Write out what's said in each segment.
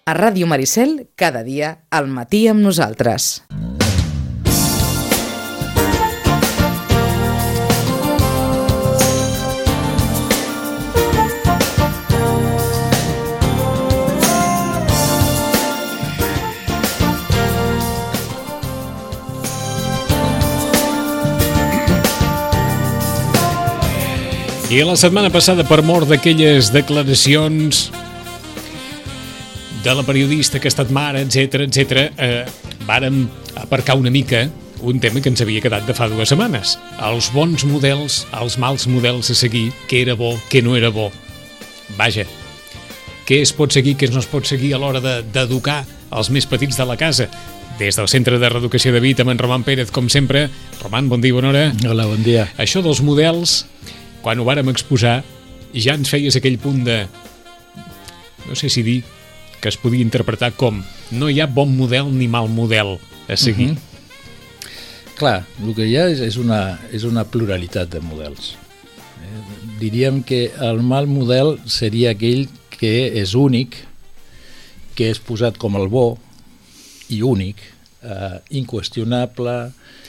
A Ràdio Maricel, cada dia, al matí amb nosaltres. I la setmana passada, per mor d'aquelles declaracions de la periodista que ha estat mare, etc., vàrem aparcar una mica un tema que ens havia quedat de fa 2 setmanes. Els bons models, els mals models a seguir, què era bo, què no era bo. Vaja, què es pot seguir, què no es pot seguir a l'hora d'educar els més petits de la casa. Des del Centre de Reeducació de Vit, amb en Roman Pérez, com sempre. Roman, bon dia, bona hora. Hola, bon dia. Això dels models, quan ho vàrem exposar, ja ens feies aquell punt de, no sé si dir, que es podia interpretar com no hi ha bon model ni mal model a seguir. Clar, el que hi ha és una pluralitat de models. Diríem que el mal model seria aquell que és únic, que és posat com el bo i únic, inqüestionable,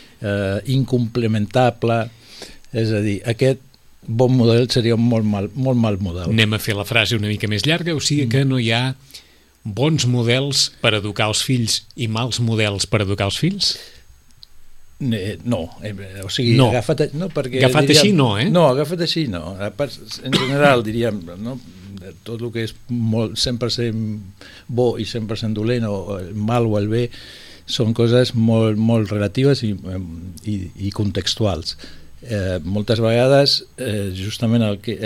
incomplementable, és a dir, aquest bon model seria un molt mal model. Anem a fer la frase una mica més llarga, o sigui que no hi ha bons models per educar els fills i mals models per educar els fills? No, o sigui, no. Agafat així no, eh? No, agafat així no. En general, diríem, no? Tot el que és 100% bo i 100% dolent, o el mal o el bé, són coses molt relatives i contextuals. Moltes vegades, justament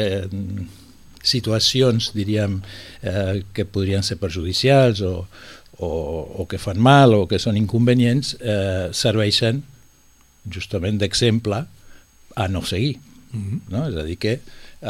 situacions, diríem, que podrien ser perjudicials o que fan mal o que són inconvenients, serveixen justament d'exemple a no seguir. No? És a dir, que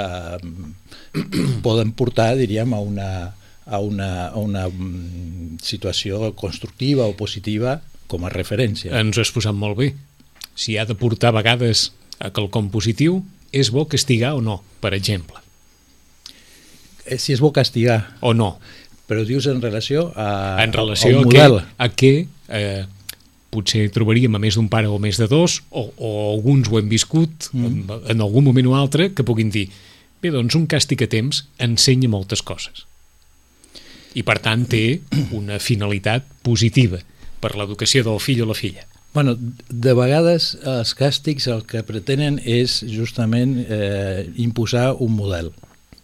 poden portar, diríem, a una situació constructiva o positiva com a referència. Ens ho has posat molt bé. Si ha de portar a vegades a quelcom positiu, és bo castigar o no, per exemple? Si és bo castigar. O no. Però dius en relació a un model. A què potser trobaríem a més d'un pare o més de dos, o alguns ho hem viscut en algun moment o altre, que puguin dir, bé, doncs un càstig a temps ensenya moltes coses. I per tant té una finalitat positiva per l'educació del fill o la filla. Bueno, de vegades els càstigs el que pretenen és justament imposar un model.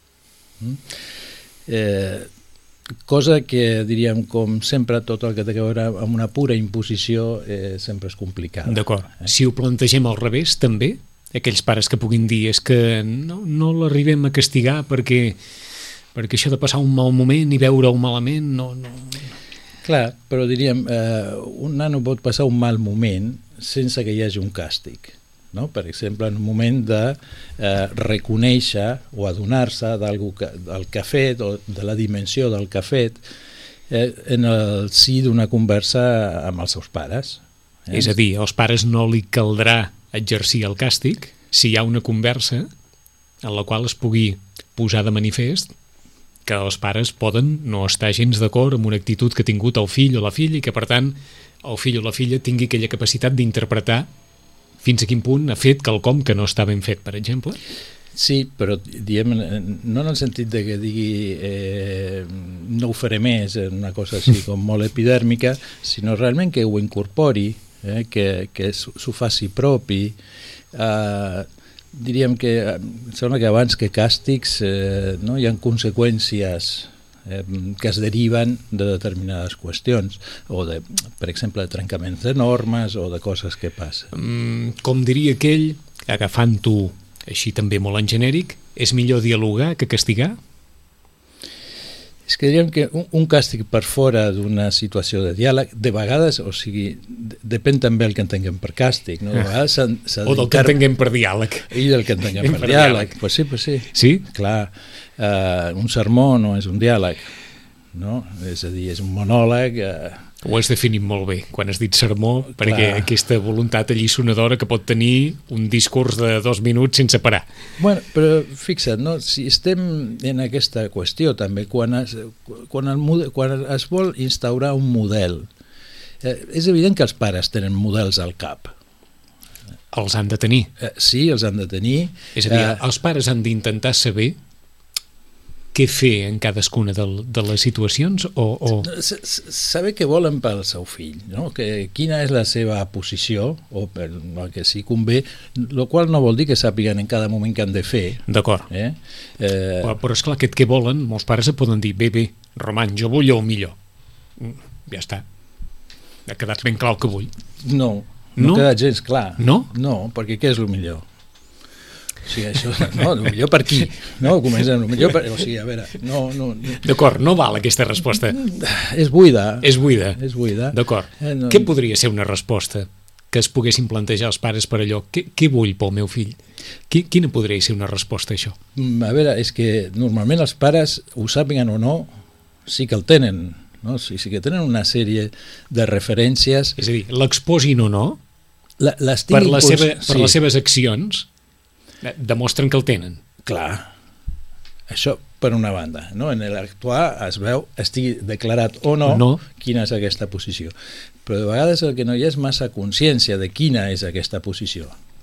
Cosa que, diríem, com sempre, tot el que té a veure amb una pura imposició sempre és complicada. D'acord. Si ho plantegem al revés, també, aquells pares que puguin dir és que no l'arribem a castigar perquè això de passar un mal moment i veure-ho malament no... Clar, però diríem, un nano pot passar un mal moment sense que hi hagi un càstig. No? Per exemple, en un moment de reconèixer o adonar-se del que ha fet o de la dimensió del que ha fet en el si d'una conversa amb els seus pares. És a dir, als pares no li caldrà exercir el càstig si hi ha una conversa en la qual es pugui posar de manifest que els pares poden no estar gens d'acord amb una actitud que ha tingut el fill o la filla i que, per tant, el fill o la filla tingui aquella capacitat d'interpretar fins a quin punt ha fet quelcom que no està ben fet, per exemple? Sí, però diem, no en el sentit de que digui no ho faré més, una cosa així com molt epidèrmica, sinó realment que ho incorpori, que s'ho faci propi. Diríem que sembla que abans que càstigs hi ha conseqüències que es deriven de determinades qüestions o de, per exemple, de trencaments de normes o de coses que passen. Com diria aquell, agafant-ho així també molt en genèric, és millor dialogar que castigar? És que diríem que un càstig per fora d'una situació de diàleg, de vegades, o sigui, depèn també del que entenguem per càstig, no? De vegades o del que entenguem per diàleg. I del que entenguem per diàleg. Pues sí. Sí? Clar, un sermó no és un diàleg. no? És a dir, és un monòleg... Ho has definit molt bé quan has dit sermó, perquè aquesta voluntat alliçonadora que pot tenir un discurs de 2 minuts sense parar. Bueno, però fixa't, no? Si estem en aquesta qüestió també, quan es vol instaurar un model, és evident que els pares tenen models al cap. Els han de tenir. Sí, els han de tenir. És a dir, els pares han d'intentar saber què fer en cadascuna de les situacions o... Saber què volen pel seu fill, no? Quina és la seva posició, o per el que sí convé, el qual no vol dir que sàpiguen en cada moment què han de fer. D'acord. Però esclar, aquest què volen, molts pares et poden dir, bé, Roman, jo vull el millor. Ja està. Ha quedat ben clar el que vull. No ha quedat gens clar. No? No, perquè què és el millor? O sigui, això, no, el millor per qui? No, comencem, el millor per... O sigui, a veure, no. D'acord, no val aquesta resposta. És buida. És buida. D'acord. No. Què podria ser una resposta que es poguessin plantejar els pares per allò? Què vull pel meu fill? Quina podria ser una resposta a això? A veure, és que normalment els pares, ho sàpiguen o no, sí que el tenen, no? Sí que tenen una sèrie de referències... És a dir, l'exposin o no, per les seves accions, demostren que el tenen. Clar, això per una banda, no? En l'actuar es veu, estigui declarat o no quina és aquesta posició, però de vegades el que no hi ha és massa consciència de quina és aquesta posició.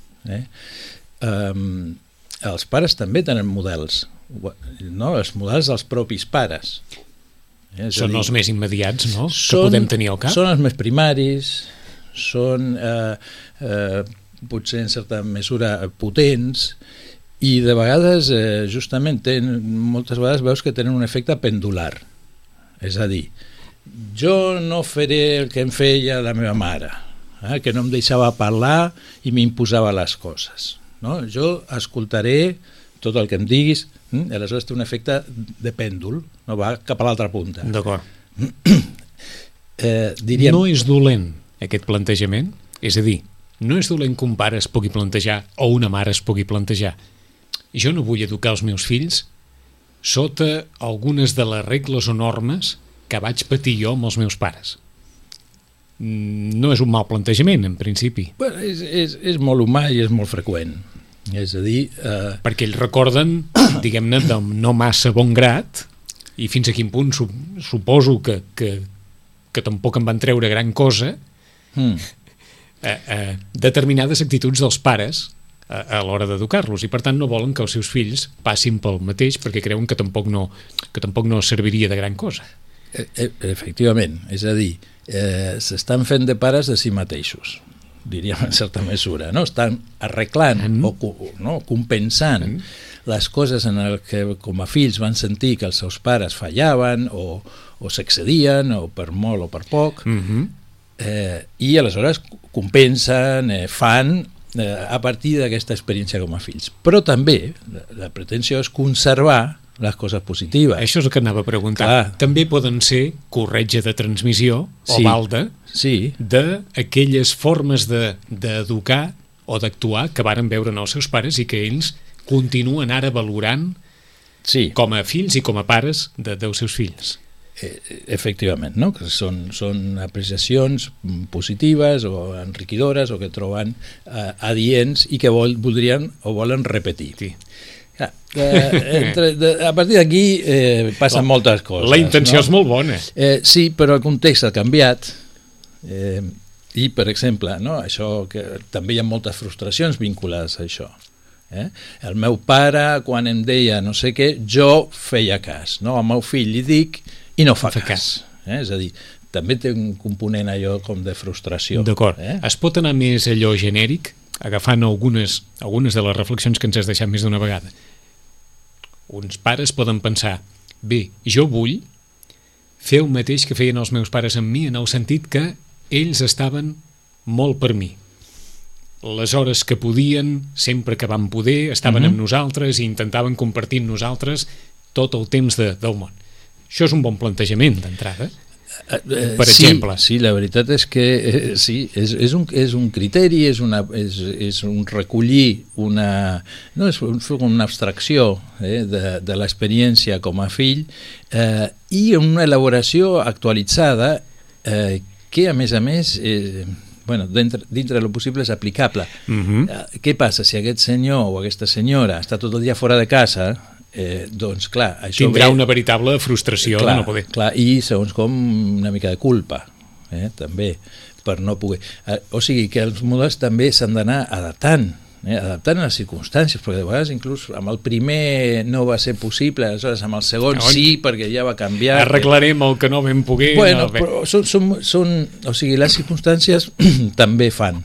Els pares també tenen models, no? Els models dels propis pares. Són els més immediats, no? Que podem tenir al cap? Són els més primaris, són potser en certa mesura potents, i de vegades justament moltes vegades veus que tenen un efecte pendular, és a dir, jo no faré el que em feia la meva mare, que no em deixava parlar i m'imposava les coses, no? Jo escoltaré tot el que em diguis, aleshores té un efecte de pèndol, no va cap a l'altra punta. D'acord. Diríem... No és dolent aquest plantejament? És a dir, no és dolent que un pare es pugui plantejar o una mare es pugui plantejar. Jo no vull educar els meus fills sota algunes de les regles o normes que vaig patir jo amb els meus pares. No és un mal plantejament, en principi. Bueno, és molt humà i és molt freqüent. És a dir... Perquè ells recorden, diguem-ne, de no massa bon grat, i fins a quin punt suposo que tampoc en van treure gran cosa, determinades actituds dels pares a l'hora d'educar-los, i per tant no volen que els seus fills passin pel mateix perquè creuen que tampoc no serviria de gran cosa. Efectivament, és a dir, s'estan fent de pares de si mateixos, diríem en certa mesura, no? Estan arreglant o compensant les coses en el que com a fills van sentir que els seus pares fallaven o s'excedien o per molt o per poc, i aleshores compensen, fan a partir d'aquesta experiència com a fills. Però també la pretensió és conservar les coses positives. Això és el que anava a preguntar. Clar. També poden ser corretja de transmissió o balda d'aquelles formes d'educar o d'actuar que varen veure en els seus pares i que ells continuen ara valorant com a fills i com a pares dels seus fills. Efectivament, no? Que són apreciacions positives o enriquidores o que troben adients i que voldrien o volen repetir. Sí. A partir d'aquí passen moltes coses. La intenció és molt bona. Sí, però el context ha canviat i, per exemple, això que també hi ha moltes frustracions vinculades a això. El meu pare, quan em deia no sé què, jo feia cas. Al meu fill li dic i no fa cas. És a dir, també té un component allò com de frustració. D'acord. Es pot anar més allò genèric, agafant algunes de les reflexions que ens has deixat més d'una vegada. Uns pares poden pensar, bé, jo vull fer el mateix que feien els meus pares amb mi, en el sentit que ells estaven molt per mi. Les hores que podien, sempre que van poder, estaven amb nosaltres i intentaven compartir amb nosaltres tot el temps del món. Això és un bon plantejament d'entrada. per exemple. Sí, la veritat és que sí, és un criteri, és un recollir no és una abstracció de l'experiència com a fill i una elaboració actualitzada que a més dintre del possible és aplicable. Què passa? Si aquest senyor o aquesta senyora està tot el dia fora de casa, doncs clar, això tindrà una veritable frustració de no poder. Clar, i segons com una mica de culpa també per no poder, o sigui que els models també s'han d'anar adaptant a les circumstàncies, perquè de vegades inclús amb el primer no va ser possible, aleshores amb el segon sí, perquè ja va canviar. Arreglarem el que no vam poder. Bueno, però o sigui, les circumstàncies també fan.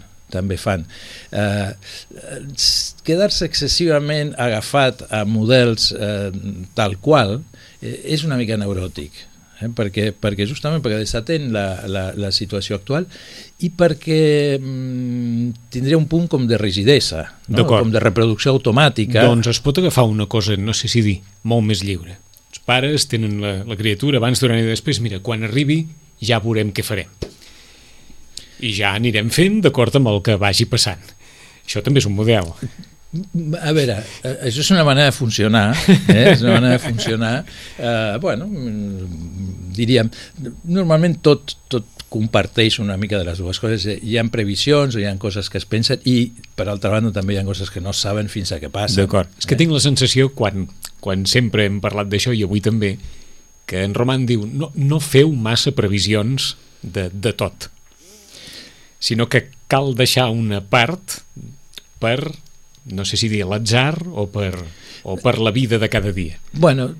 Quedar-se excessivament agafat a models tal qual és una mica neuròtic, perquè justament perquè desatén la situació actual i perquè tindria un punt com de rigidesa, no? Com de reproducció automàtica. Doncs es pot agafar una cosa, no sé si dir, molt més lliure. Els pares tenen la criatura abans, durant i després, mira, quan arribi ja veurem què farem. I ja anirem fent d'acord amb el que vagi passant. Això també és un model. A veure, això és una manera de funcionar, és una manera de funcionar. Diríem, normalment tot comparteix una mica de les dues coses. Hi ha previsions, hi ha coses que es pensen i, per altra banda, també hi ha coses que no saben fins a què passen. D'acord. És que tinc la sensació, quan sempre hem parlat d'això, i avui també, que en Roman diu, no feu massa previsions de tot, sinó que cal deixar una part per, no sé si dir l'atzar o per la vida de cada dia. Bueno,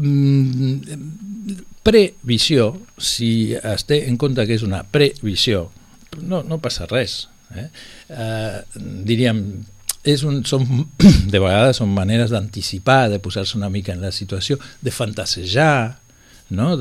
previsió, si es té en compte que és una previsió, no passa res. Diríem, de vegades són maneres d'anticipar, de posar-se una mica en la situació, de fantasejar, no?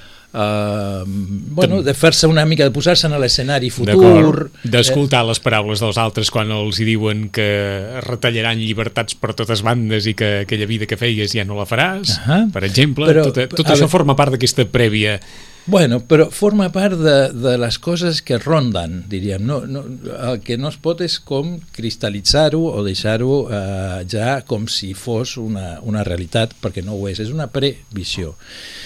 De fer-se una mica, de posar-se en l'escenari futur, d'escoltar les paraules dels altres quan els hi diuen que retallaran llibertats per totes bandes i que aquella vida que feies ja no la faràs, per exemple. Tot això forma part d'aquesta prèvia. Bueno, però forma part de les coses que ronden, diríem. El que no es pot és com cristal·litzar-ho o deixar-ho ja com si fos una realitat, perquè no ho és una previsió.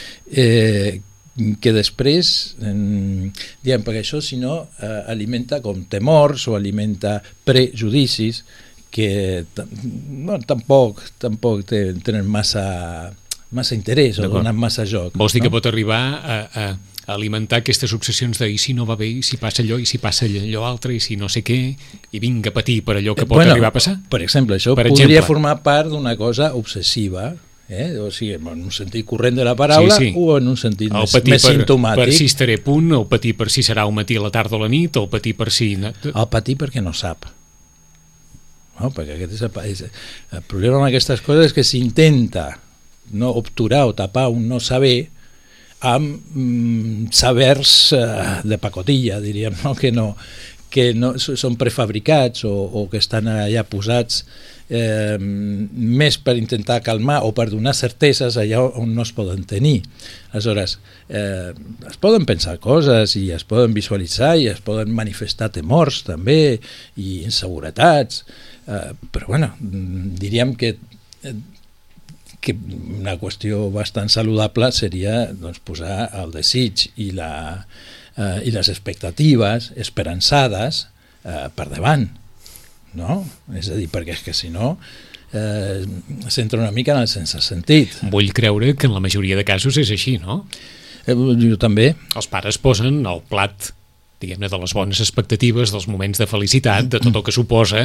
Que després, diguem, perquè això si no alimenta com temors o alimenta prejudicis que tampoc tenen massa interès o donen massa joc. Vols dir que pot arribar a alimentar aquestes obsessions de i si no va bé, i si passa allò, i si passa allò altre, i si no sé què, i vinga a patir per allò que pot arribar a passar? Per exemple, això podria formar part d'una cosa obsessiva, o sigui, en un sentit corrent de la paraula o en un sentit més simptomàtic. Per si estaré a punt, o patir per si serà al matí, a la tarda o a la nit, o patir per si... El patir perquè no sap. No, perquè aquest és el problema amb aquestes coses és que s'intenta no obturar o tapar un no saber amb sabers de pacotilla, diríem, no? Que no són prefabricats o que estan allà posats més per intentar calmar o per donar certeses allà on no es poden tenir. Aleshores, es poden pensar coses i es poden visualitzar i es poden manifestar temors també i inseguretats, però bueno, diríem que una qüestió bastant saludable seria doncs, posar el desig i les expectatives esperançades per davant, no? És a dir, perquè és que si no s'entra una mica en el sense sentit. Vull creure que en la majoria de casos és així, no? Jo també. Els pares posen el plat, diguem-ne, de les bones expectatives, dels moments de felicitat, de tot el que suposa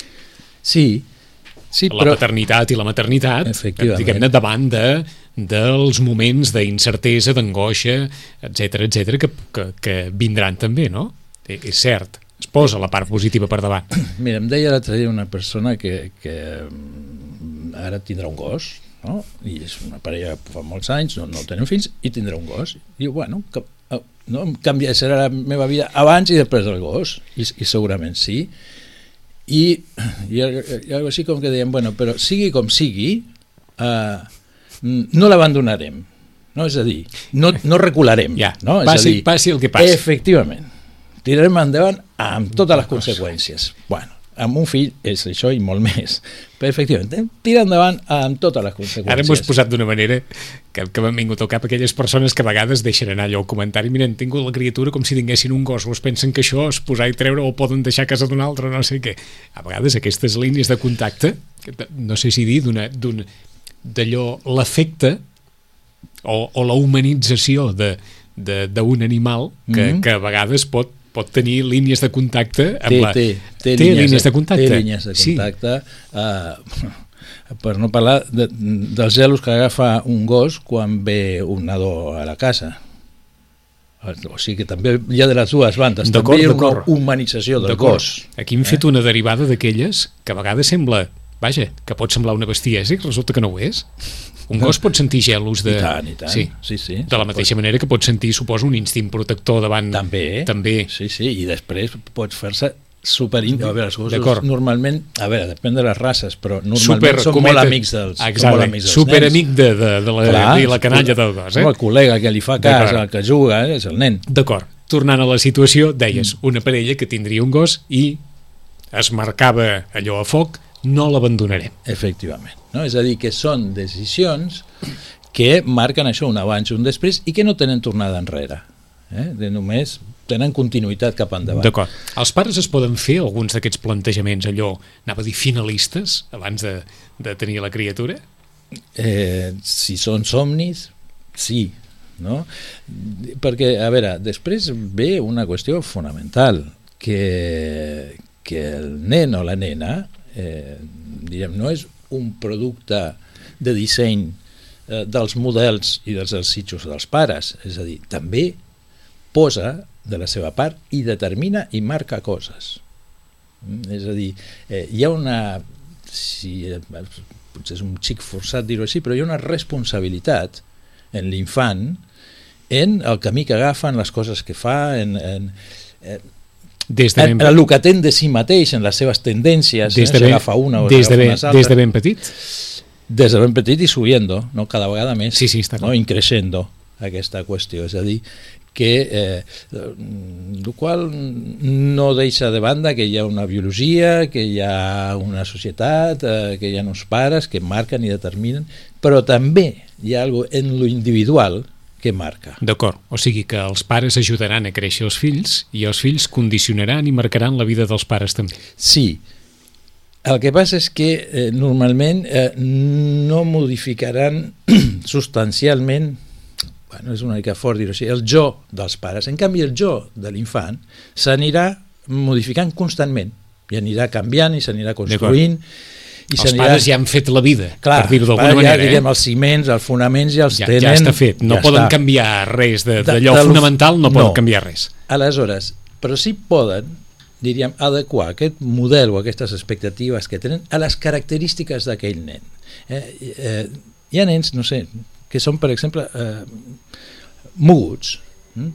la paternitat i la maternitat, diguem-ne, davant dels moments d'incertesa, d'angoixa, etc que vindran també, no? És cert. Es posa la part positiva per davant. Mira, em deia l'altre dia una persona que ara tindrà un gos, no? I és una parella fa molts anys, no tenen fills, i tindrà un gos. I diu, bueno, no serà la meva vida abans i després del gos, i segurament sí. I algo així com que deien, bueno, però sigui com sigui, no l'abandonarem. No? És a dir, no recularem. Ja, no? passi el que passi. Efectivament. Tirarem endavant amb totes les conseqüències. Bueno, amb un fill és això i molt més. Però, efectivament, tira endavant amb totes les conseqüències. Ara m'ho has posat d'una manera que m'han vingut al cap aquelles persones que a vegades deixen anar allò al comentari, mira, han tingut la criatura com si tinguessin un gos, o es pensen que això es posar i treure o poden deixar a casa d'un altre, no sé què. A vegades aquestes línies de contacte, no sé si dir, d'allò, l'efecte o la humanització d'un animal que a vegades pot tenir línies de contacte amb té línies de contacte. Té línies de contacte. Per no parlar dels gelos que agafa un gos quan ve un nadó a la casa. O sigui que també hi ha de les dues bandes. També hi ha una humanització del gos. Aquí hem fet una derivada d'aquelles que a vegades sembla, vaja, que pot semblar una bestiesa i resulta que no ho és. Un gos pot sentir gelos de... I tant. Sí. De la mateixa manera que pot sentir, suposo, un instint protector davant... També. Sí, i després pots fer-se superíntim. A veure, els gossos normalment, a veure, depèn de les races, però normalment són molt amics dels nens. Superamic de la canalla del gos. El col·lega que li fa cas, el que juga, és el nen. D'acord. Tornant a la situació, deies, una parella que tindria un gos i es marcava allò a foc, no l'abandonarem. Efectivament. No? És a dir, que són decisions que marquen això, un abans i un després, i que no tenen tornada enrere. Només tenen continuïtat cap endavant. D'acord. Els pares es poden fer alguns d'aquests plantejaments, allò, anava a dir finalistes, abans de tenir la criatura? Si són somnis, sí. No? Perquè, a veure, després ve una qüestió fonamental, que el nen o la nena no és un producte de disseny dels models i dels desitjos dels pares, és a dir, també posa de la seva part i determina i marca coses. És a dir, hi ha una, potser és un xic forçat dir-ho així, però hi ha una responsabilitat en l'infant en el camí que agafa, en les coses que fa, en el que ten de si mateix, en les seves tendències, si agafa una o agafa unes altres. Des de ben petit? Des de ben petit i subiendo, no? Cada vegada més, sí, està clar. No? Increixendo aquesta qüestió, és a dir, que el qual no deixa de banda que hi ha una biologia, que hi ha una societat, que hi ha uns pares que marquen i determinen, però també hi ha alguna cosa en lo individual que marca. D'acord, o sigui que els pares ajudaran a créixer els fills i els fills condicionaran i marcaran la vida dels pares també. Sí, el que passa és que normalment no modificaran substancialment, bueno, és una mica fort dir-ho així, el jo dels pares. En canvi, el jo de l'infant s'anirà modificant constantment i anirà canviant i s'anirà construint. Els pares ja han fet la vida, per dir-ho d'alguna manera. Ja, diguem, els ciments, els fonaments ja els tenen. Ja està fet, no poden canviar res d'allò fonamental, no poden canviar res. Aleshores, però sí poden, diríem, adequar aquest model o aquestes expectatives que tenen a les característiques d'aquell nen. Hi ha nens, no sé, que són, per exemple, moguts,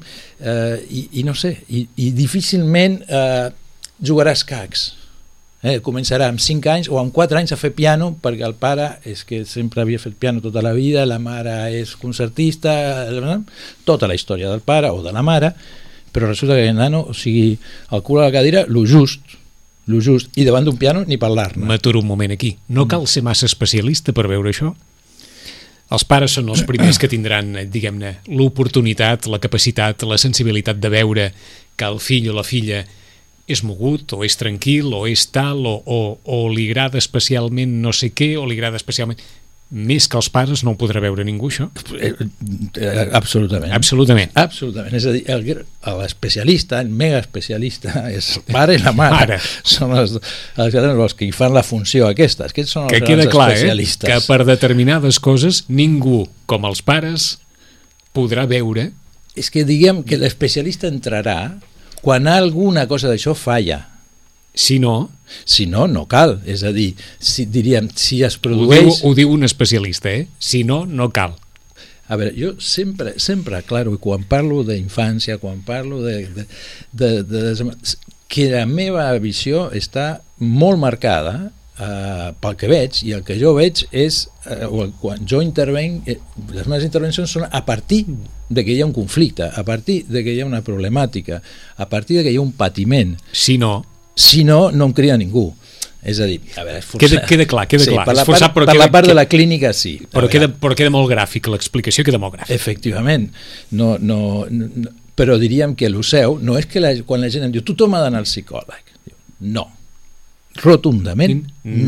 i no sé, i difícilment jugarà escacs. Començarà amb 5 anys o amb 4 anys a fer piano, perquè el pare és que sempre havia fet piano tota la vida, la mare és concertista, tota la història del pare o de la mare, però resulta que el nano, o sigui, el cul a la cadira, lo just, i davant d'un piano ni parlar-ne. M'aturo un moment aquí. No cal ser massa especialista per veure això? Els pares són els primers que tindran, diguem-ne, l'oportunitat, la capacitat, la sensibilitat de veure que el fill o la filla és mogut, o és tranquil, o és tal, o li agrada especialment no sé què, o li agrada especialment... Més que els pares no ho podrà veure ningú, això? Absolutament. Absolutament. Absolutament. És a dir, l'especialista, el mega especialista, és el pare i la mare. Són els que hi fan la funció aquesta. Aquests són els especialistes. Que per determinades coses ningú, com els pares, podrà veure... És que diguem que l'especialista entrarà quan alguna cosa d'això falla. Si no, no cal. És a dir, diríem, si es produeix... Ho diu un especialista, Si no, no cal. A veure, jo sempre aclaro, i quan parlo d'infància, quan parlo que la meva visió està molt marcada pel que veig, i el que jo veig és, quan jo intervenc, les meves intervencions són a partir de que hi ha un conflicte, a partir de que hi ha una problemàtica, a partir de que hi ha un patiment. Si no, no em cria ningú. És a dir, a veure, queda clar. Sí, per la part de la clínica sí. Però queda molt gràfic, l'explicació queda molt gràfica. Efectivament. No, però diríem que el seu no és que quan la gent em diu tothom ha d'anar al psicòleg. No. Rotundament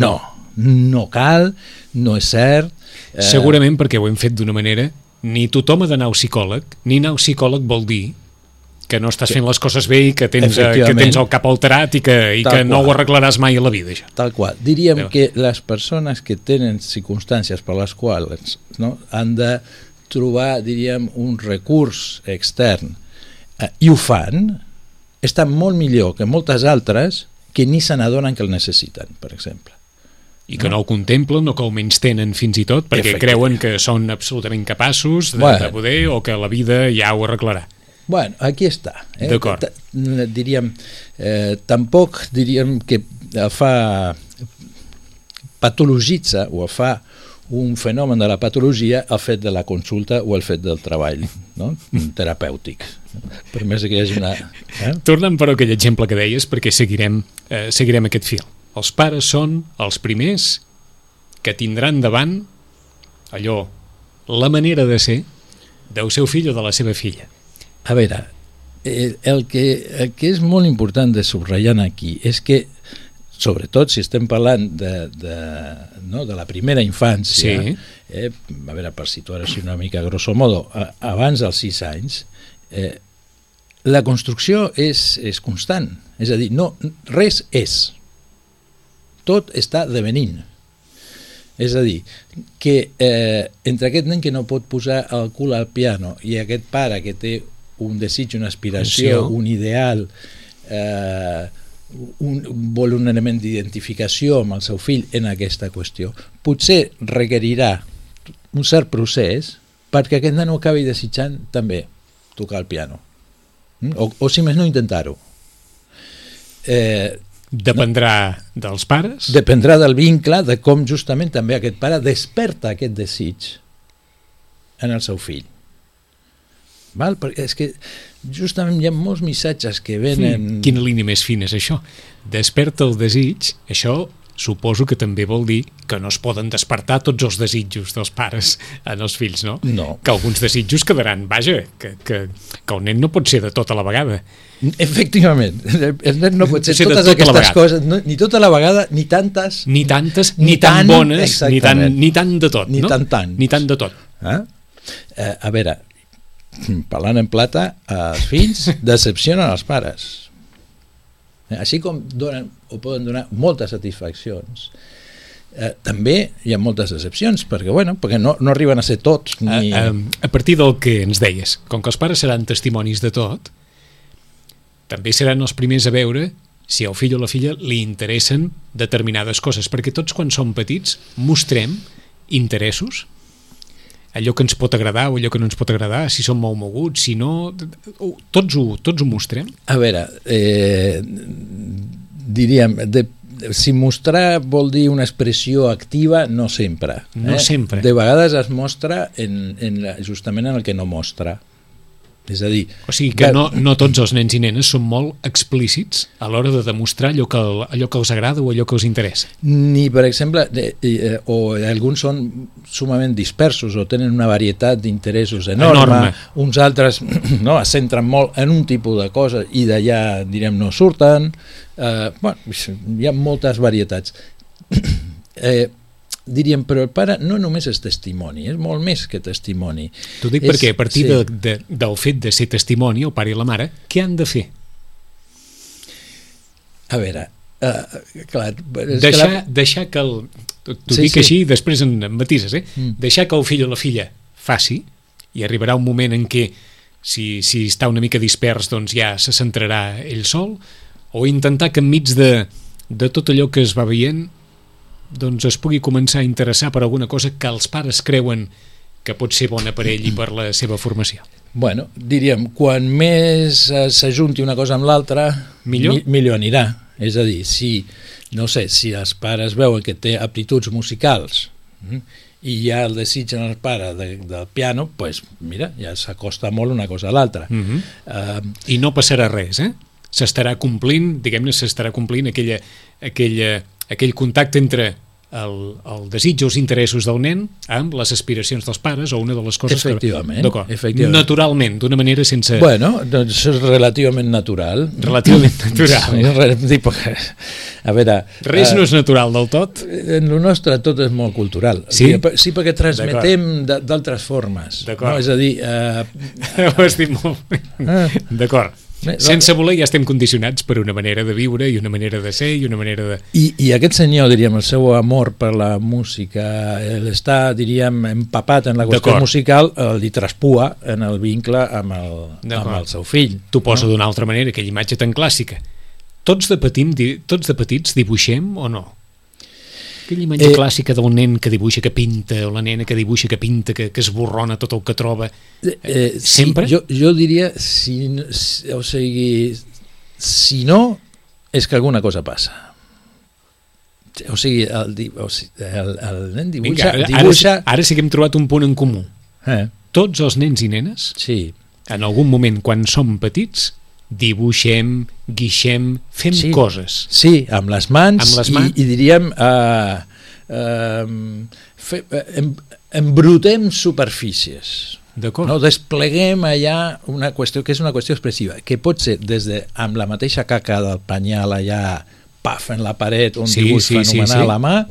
no cal, no és cert. Segurament perquè ho hem fet d'una manera, ni tothom ha d'anar al psicòleg, ni anar al psicòleg vol dir que no estàs fent les coses bé i que tens el cap alterat i que no ho arreglaràs mai a la vida, això. Tal qual. Diríem que les persones que tenen circumstàncies per les quals han de trobar, diríem, un recurs extern i ho fan, estan molt millor que moltes altres que ni se n'adonen que el necessiten, per exemple. I que no ho contemplen o que el menystenen fins i tot perquè creuen que són absolutament capaços de poder o que la vida ja ho arreglarà. Bueno, aquí està. D'acord. Diríem, tampoc diríem que fa patologitza o fa un fenomen de la patologia el fet de la consulta o el fet del treball terapèutic. Per més que hi hagi una... Tornant però a aquell exemple que deies, perquè seguirem aquest fil. Els pares són els primers que tindran davant allò, la manera de ser del seu fill o de la seva filla. A veure, el que és molt important de subratllar aquí és que, sobretot si estem parlant de la primera infància, a veure, per situar-ho així una mica grosso modo, abans dels 6 anys, la construcció és constant. És a dir, res és. Tot està devenint. És a dir, que entre aquest nen que no pot posar el cul al piano i aquest pare que té un desig, una aspiració, un ideal, vol un element d'identificació amb el seu fill en aquesta qüestió, potser requerirà un cert procés perquè aquest nen ho acabi desitjant també tocar el piano. O si més no, intentar-ho. Dependrà dels pares? Dependrà del vincle, de com justament també aquest pare desperta aquest desig en el seu fill. Perquè és que justament hi ha molts missatges que venen... Quina línia més fina és això? Desperta el desig, això suposo que també vol dir que no es poden despertar tots els desitjos dels pares en els fills, no? No. Que alguns desitjos quedaran, vaja, que el nen no pot ser de tota la vegada. Efectivament, el nen no pot ser totes aquestes coses, ni tota la vegada, ni tantes... Ni tan bones, ni tant de tot, no? Ni tant de tot. A veure, parlant en plata, els fills decepcionen els pares. Així com donen o poden donar moltes satisfaccions, també hi ha moltes decepcions, perquè no arriben a ser tots. A partir del que ens deies, com que els pares seran testimonis de tot, també seran els primers a veure si al fill o la filla li interessen determinades coses, perquè tots quan som petits mostrem interessos, allò que ens pot agradar o allò que no ens pot agradar, si som molt moguts, si no... Tots ho mostrem? A veure, diríem, si mostrar vol dir una expressió activa, no sempre. No sempre. De vegades es mostra justament en el que no mostra. És a dir... O sigui que no tots els nens i nenes són molt explícits a l'hora de demostrar allò que els agrada o allò que els interessa. Ni, per exemple, o alguns són sumament dispersos o tenen una varietat d'interessos enorme. Uns altres es centren molt en un tipus de coses i d'allà, direm, no surten. Hi ha moltes varietats. Diríem, però el pare no només és testimoni, és molt més que testimoni. T'ho dic perquè a partir del fet de ser testimoni, el pare i la mare, què han de fer? A veure, clar... Deixar que el... T'ho dic així i després en matises, deixar que el fill o la filla faci, i arribarà un moment en què si està una mica dispers doncs ja se centrarà ell sol, o intentar que enmig de tot allò que es va veient doncs es pugui començar a interessar per alguna cosa que els pares creuen que pot ser bona per ell i per la seva formació. Bueno, diríem, quan més s'ajunti una cosa amb l'altra, millor anirà. És a dir, si els pares veuen que té aptituds musicals i ja el desitgen el pare del piano, doncs mira, ja s'acosta molt una cosa a l'altra. I no passarà res, s'estarà complint, diguem-ne, aquell contacte entre el desig o els interessos del nen amb les aspiracions dels pares, o una de les coses efectivament. Naturalment, d'una manera sense... Bueno, doncs és relativament natural. Relativament natural. A veure... Res no és natural del tot? En el nostre tot és molt cultural. Sí? Sí, perquè transmetem d'altres formes. D'acord. No? És a dir... Ho has dit molt. D'acord. Sense voler ja estem condicionats per una manera de viure i una manera de ser i una manera de... I aquest senyor, diríem, el seu amor per la música, l'està, diríem, empapat en la qüestió musical, li traspua en el vincle amb el seu fill. T'ho poso d'una altra manera, aquella imatge tan clàssica. Tots de petits dibuixem o no? Aquella imatge clàssica del nen que dibuixa, que pinta, o la nena que dibuixa, que pinta, que esborrona tot el que troba. Sempre? Sí, jo diria, si no, és que alguna cosa passa. O sigui, el nen dibuixa... Vinga, ara sí que hem trobat un punt en comú. Tots els nens i nenes, en algun moment, quan som petits, dibuixem, guixem, fem coses. Sí, amb les mans, i diríem embrutem superfícies. No? Despleguem allà una qüestió que és una qüestió expressiva, que pot ser des de amb la mateixa caca del penyal allà, paf, en la paret, un dibuix fenomenal a la mà,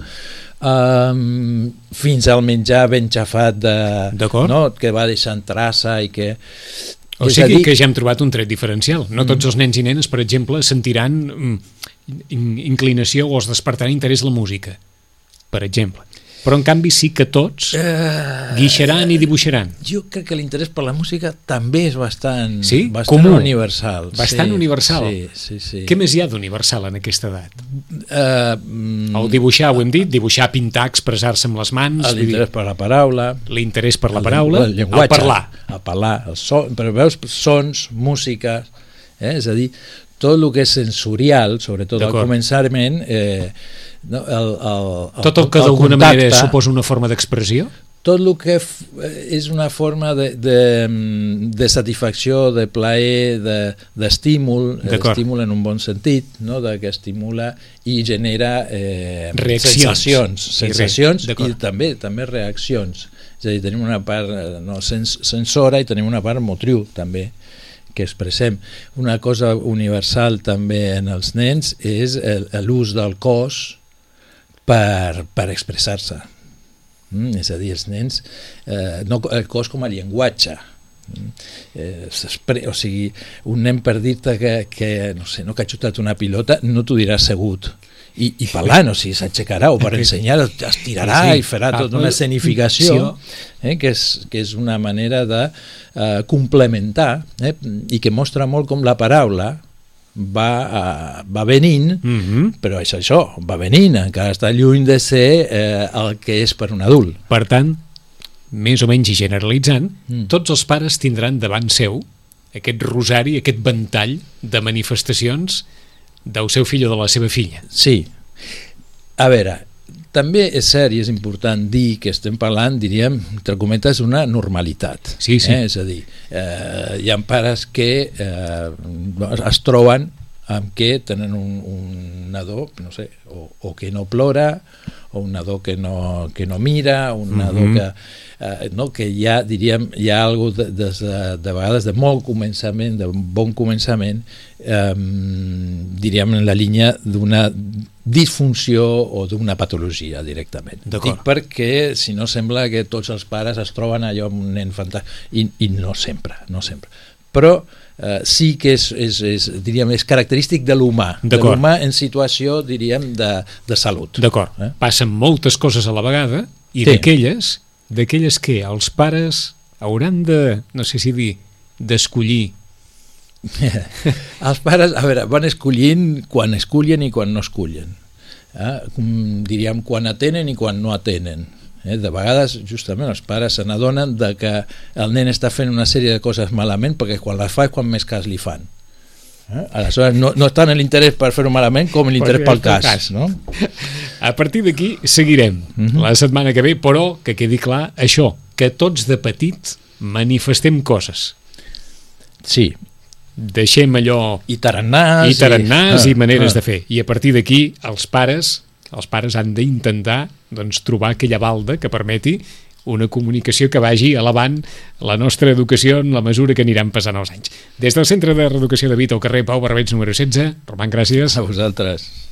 fins al menjar ben xafat que va deixant traça i que... O sigui que ja hem trobat un tret diferencial. No tots els nens i nenes, per exemple, sentiran inclinació o es despertarà interès a la música, per exemple. Però en canvi sí que tots guixaran i dibuixaran. Jo crec que l'interès per la música també és bastant universal. Bastant universal? Sí. Què més hi ha d'universal en aquesta edat? El dibuixar, ho hem dit, dibuixar, pintar, expressar-se amb les mans... L'interès per la paraula... L'interès per la paraula... El llenguatge, el parlar. Però veus, sons, música... És a dir, tot el que és sensorial, sobretot al començament... tot el que d'alguna manera suposa una forma d'expressió? Tot el que és una forma de satisfacció, de plaer, d'estímul, estímul en un bon sentit, que estimula i genera sensacions i també reaccions. És a dir, tenim una part sensora i tenim una part motriu també, que expressem. Una cosa universal també en els nens és l'ús del cos per expressar-se. És a dir, els nens, el cos com a llenguatge. O sigui, un nen, per dir-te que ha xutat una pilota, no t'ho dirà assegut i parlant, o sigui, s'aixecarà o per ensenyar, es tirarà i farà tota una escenificació que és una manera de complementar i que mostra molt com la paraula va venint, però és això, va venint, encara està lluny de ser el que és per un adult. Per tant, més o menys i generalitzant, tots els pares tindran davant seu aquest rosari, aquest ventall de manifestacions del seu fill o de la seva filla. Sí. A veure, també és cert i és important dir que estem parlant, diríem, entre cometes, una normalitat. Sí. És a dir, hi ha pares que es troben amb que tenen un nadó, no sé, o que no plora, o un nadó que no mira, un nadó que ja, diríem, hi ha alguna cosa de vegades de molt començament, de bon començament, diríem en la línia d'una disfunció o d'una patologia directament. Dic perquè si no sembla que tots els pares es troben allò amb un nen fantàstic i no sempre, però sí que és característic de l'humà en situació, diríem, de salut. D'acord, passen moltes coses a la vegada i d'aquelles que els pares hauran de, no sé si dir, d'escollir. Els pares, a veure, van escollint quan escollen i quan no escollen. Diríem, quan atenen i quan no atenen. De vegades, justament, els pares se n'adonen que el nen està fent una sèrie de coses malament perquè quan les fa és quan més cas li fan. Aleshores, no és tant l'interès per fer-ho malament com l'interès pel cas, no? A partir d'aquí seguirem la setmana que ve, però que quedi clar això, que tots de petit manifestem coses. Sí. Deixem allò... I tarannàs i maneres de fer. I a partir d'aquí els pares han d'intentar trobar aquella balda que permeti una comunicació que vagi elevant la nostra educació en la mesura que aniran passant els anys. Des del Centre de Reeducació de Vita al carrer Pau Barbets número 16, Roman, gràcies. A vosaltres.